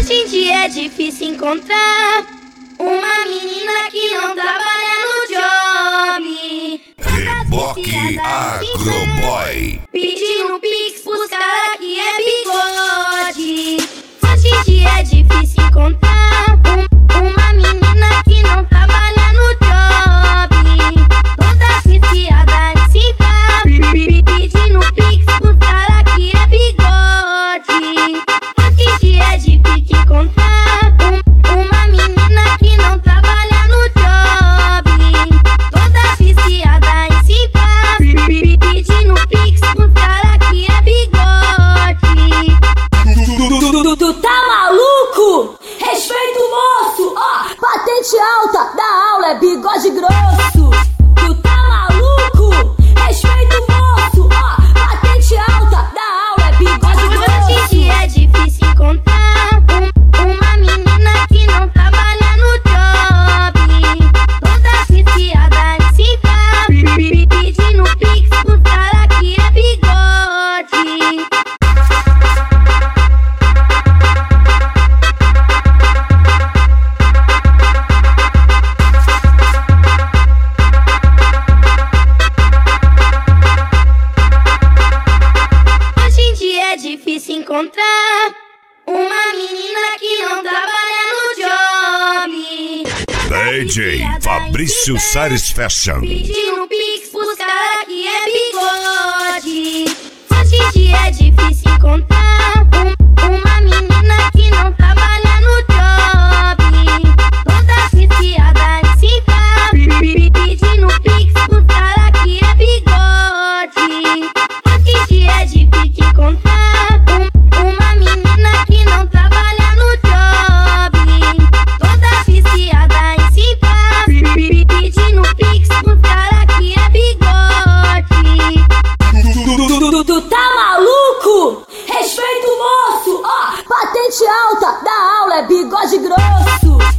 Hoje em dia é difícil encontrar uma menina que não trabalha no job. Reboque Agroboy. Pedindo pix pros cara que é bigode. Hoje em dia é difícil encontrar uma menina que não trabalha no job. Toda viciada em se dar, pedindo pix pros cara que é bigode. Hoje em dia é difícil encontrar uma menina que não trabalha no job. Toda viciada em se dar, pedindo pix pros cara que é bigode. Tu tá maluco? Respeita o moço, ó, patente alta da aula é bigode grosso. Tu tá maluco? Respeita o moço, ó, patente alta da aula é bigode grosso. Hoje em dia é difícil encontrar uma menina que não trabalha no job. Toda viciada em se dar, pedindo pix pros cara que é bigode. Hoje em dia é difícil encontrar uma menina que não trabalha no job. DJ Fabrício Sares Fashion. Pedindo pix pros cara que é bigode. Hoje em dia é difícil encontrar uma menina que não trabalha no job. Toda viciada em se dar, pedindo pix pros cara que é bigode. Hoje em dia é difícil encontrar uma menina que não trabalha no job. Toda viciada em se dar, pedindo pix pros cara que é bigode. Tu tá maluco? Respeita o moço, ó, patente alta da aula é bigode grosso.